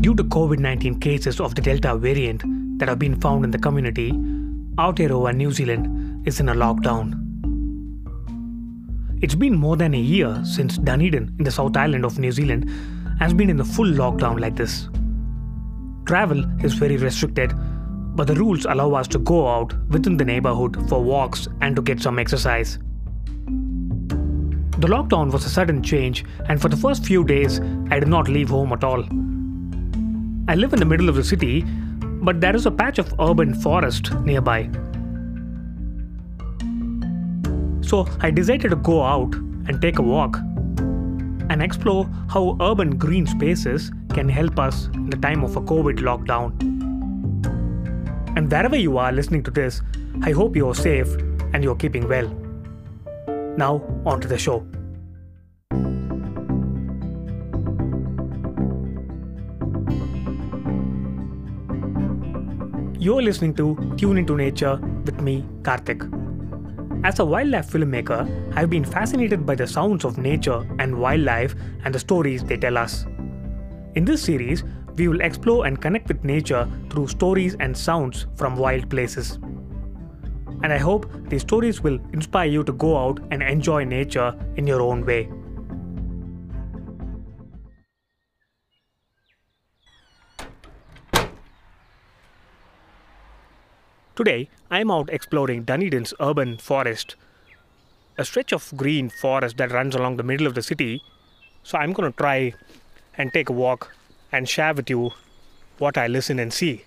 Due to COVID-19 cases of the Delta variant that have been found in the community, Aotearoa, New Zealand is in a lockdown. It's been more than a year since Dunedin in the South Island of New Zealand has been in a full lockdown like this. Travel is very restricted, but the rules allow us to go out within the neighborhood for walks and to get some exercise. The lockdown was a sudden change, and for the first few days, I did not leave home at all. I live in the middle of the city, but there is a patch of urban forest nearby. So I decided to go out and take a walk and explore how urban green spaces can help us in the time of a COVID lockdown. And wherever you are listening to this, I hope you are safe and you are keeping well. Now, on to the show. You're listening to Tune Into Nature with me, Karthik. As a wildlife filmmaker, I've been fascinated by the sounds of nature and wildlife and the stories they tell us. In this series, we will explore and connect with nature through stories and sounds from wild places. And I hope these stories will inspire you to go out and enjoy nature in your own way. Today, I'm out exploring Dunedin's urban forest, a stretch of green forest that runs along the middle of the city. So I'm going to try and take a walk and share with you what I listen and see.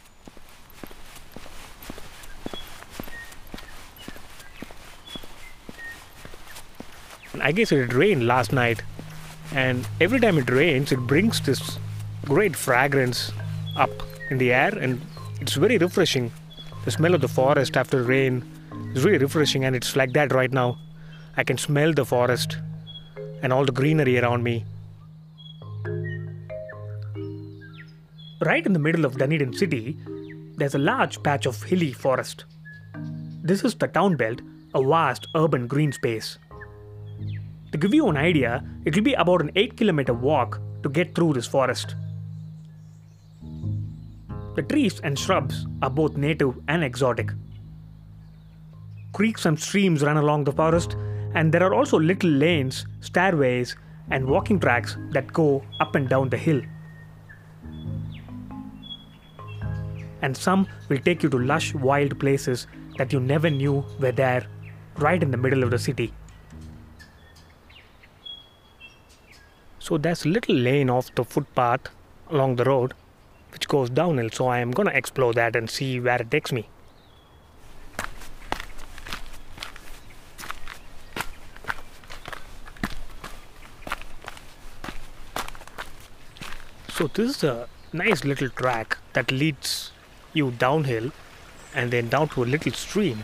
I guess it rained last night, and every time it rains, it brings this great fragrance up in the air, and it's very refreshing. The smell of the forest after rain is really refreshing, and it's like that right now. I can smell the forest and all the greenery around me. Right in the middle of Dunedin city, there's a large patch of hilly forest. This is the town belt, a vast urban green space. To give you an idea, it will be about an 8-kilometer walk to get through this forest. The trees and shrubs are both native and exotic. Creeks and streams run along the forest, and there are also little lanes, stairways, and walking tracks that go up and down the hill. And some will take you to lush, wild places that you never knew were there, right in the middle of the city. So there's a little lane off the footpath along the road which goes downhill, so I am going to explore that and see where it takes me. So this is a nice little track that leads you downhill and then down to a little stream.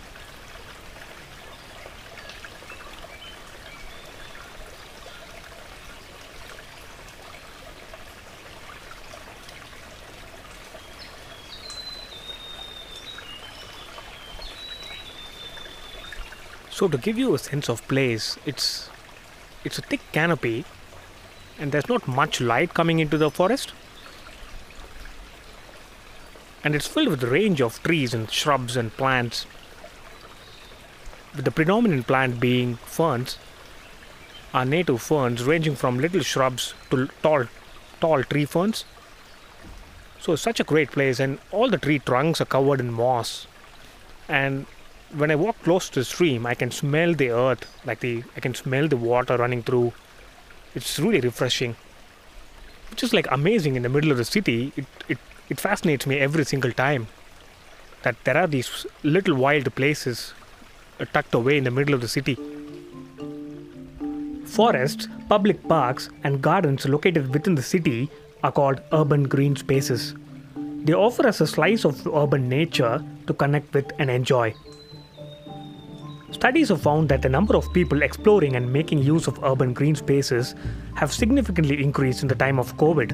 So to give you a sense of place, it's a thick canopy and there's not much light coming into the forest. And it's filled with a range of trees and shrubs and plants, with the predominant plant being ferns, are native ferns ranging from little shrubs to tall tree ferns. So it's such a great place, and all the tree trunks are covered in moss. And when I walk close to the stream, I can smell the earth, I can smell the water running through. It's really refreshing. Which is like amazing in the middle of the city. It fascinates me every single time that there are these little wild places tucked away in the middle of the city. Forests, public parks, and gardens located within the city are called urban green spaces. They offer us a slice of urban nature to connect with and enjoy. Studies have found that the number of people exploring and making use of urban green spaces have significantly increased in the time of COVID.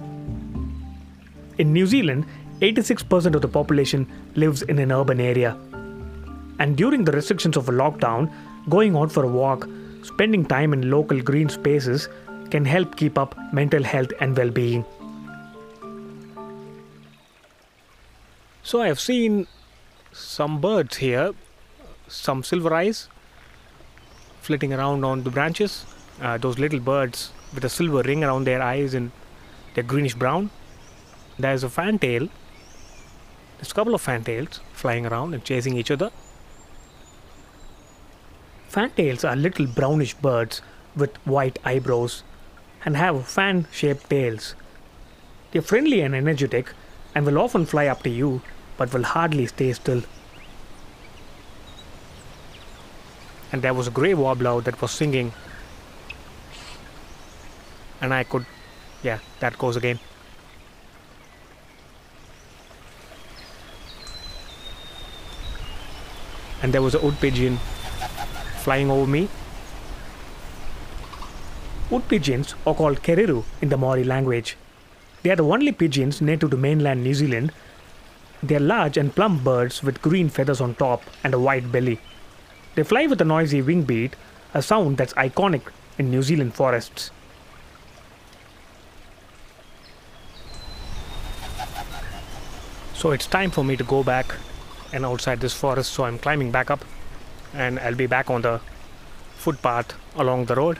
In New Zealand, 86% of the population lives in an urban area. And during the restrictions of a lockdown, going out for a walk, spending time in local green spaces can help keep up mental health and well-being. So I have seen some birds here, some silver eyes flitting around on the branches. Those little birds with a silver ring around their eyes and they're greenish brown. There's a fantail. There's a couple of fantails flying around and chasing each other. Fantails are little brownish birds with white eyebrows and have fan-shaped tails. They're friendly and energetic and will often fly up to you but will hardly stay still. And there was a grey warbler that was singing, and I could, yeah, that goes again. And there was a wood pigeon flying over me. Wood pigeons are called keriru in the Maori language. They are the only pigeons native to mainland New Zealand. They are large and plump birds with green feathers on top and a white belly. They fly with a noisy wing beat, a sound that's iconic in New Zealand forests. So it's time for me to go back and outside this forest, so I'm climbing back up and I'll be back on the footpath along the road.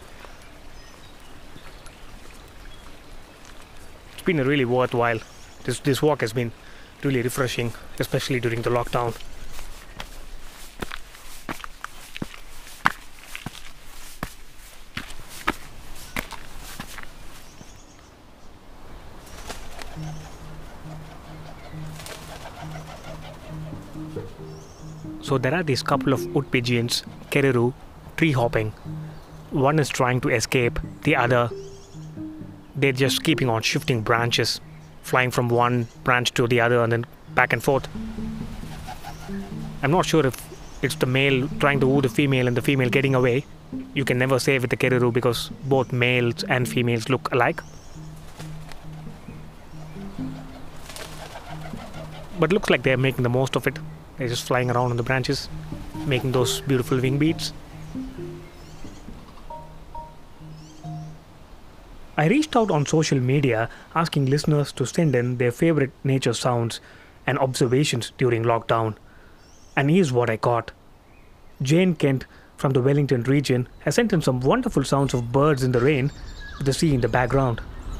It's been a really worthwhile. This walk has been really refreshing, especially during the lockdown. So there are these couple of wood pigeons, keriru, tree hopping. One is trying to escape, the other, they're just keeping on shifting branches, flying from one branch to the other and then back and forth. I'm not sure if it's the male trying to woo the female and the female getting away. You can never say with the keriru because both males and females look alike. But looks like they're making the most of it. They're just flying around on the branches, making those beautiful wing beats. I reached out on social media asking listeners to send in their favorite nature sounds and observations during lockdown. And here's what I got. Jane Kent from the Wellington region has sent in some wonderful sounds of birds in the rain with the sea in the background.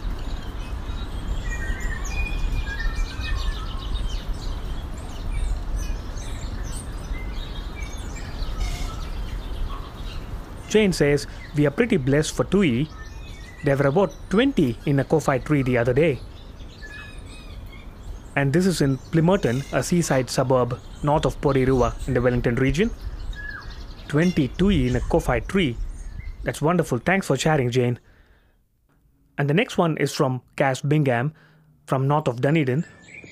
Jane says, we are pretty blessed for tui. There were about 20 in a kowhai tree the other day. And this is in Plimmerton, a seaside suburb north of Porirua in the Wellington region. 20 tui in a kowhai tree. That's wonderful. Thanks for sharing, Jane. And the next one is from Cass Bingham from north of Dunedin.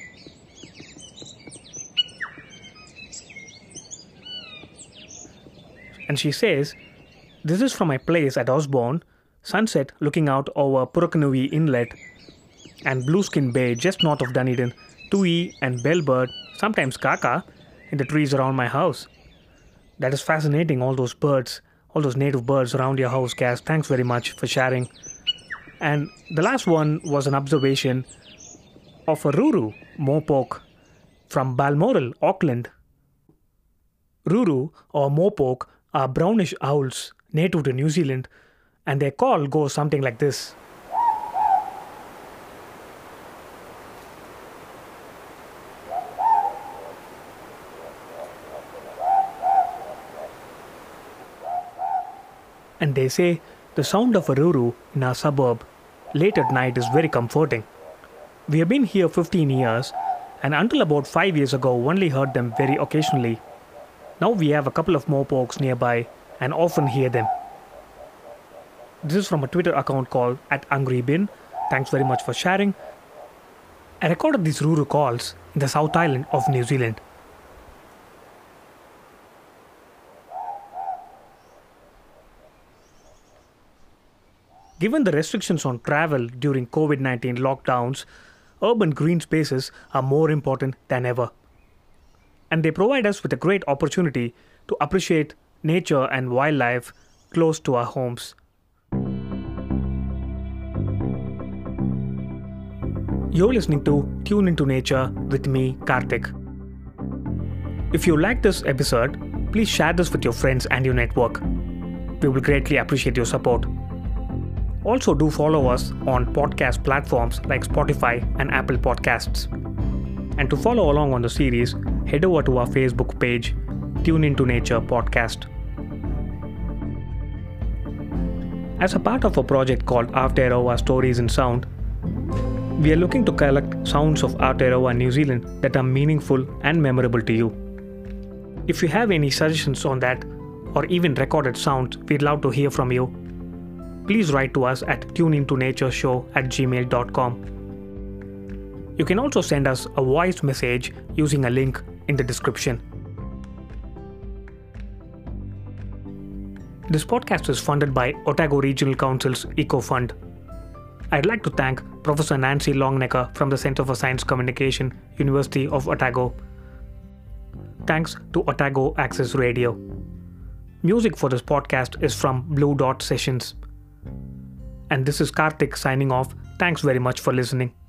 And she says, this is from my place at Osborne, sunset looking out over Purakanui Inlet and Blueskin Bay just north of Dunedin, tui and bellbird, sometimes kaka, in the trees around my house. That is fascinating, all those birds, all those native birds around your house, Cass. Thanks very much for sharing. And the last one was an observation of a ruru mopoke from Balmoral, Auckland. Ruru or mopoke are brownish owls native to New Zealand, and their call goes something like this. And they say the sound of a ruru in our suburb late at night is very comforting. We have been here 15 years, and until about 5 years ago only heard them very occasionally. Now we have a couple of mopokes nearby and often hear them. This is from a Twitter account called @AngryBin. Thanks very much for sharing. I recorded these ruru calls in the South Island of New Zealand. Given the restrictions on travel during COVID-19 lockdowns, urban green spaces are more important than ever. And they provide us with a great opportunity to appreciate nature and wildlife close to our You're listening to Tune Into Nature with me, Karthik. If you like this episode, please share this with your friends and your network. We will greatly appreciate your support. Also, do follow us on podcast platforms like Spotify and Apple Podcasts. And to follow along on the series, head over to our Facebook page, Tune Into Nature Podcast. As a part of a project called Aotearoa Stories in Sound, we are looking to collect sounds of Aotearoa, New Zealand that are meaningful and memorable to you. If you have any suggestions on that, or even recorded sounds, we'd love to hear from you. Please write to us at tuneintonatureshow@gmail.com. You can also send us a voice message using a link in the description. This podcast is funded by Otago Regional Council's Eco Fund. I'd like to thank Professor Nancy Longnecker from the Centre for Science Communication, University of Otago. Thanks to Otago Access Radio. Music for this podcast is from Blue Dot Sessions. And this is Karthik signing off. Thanks very much for listening.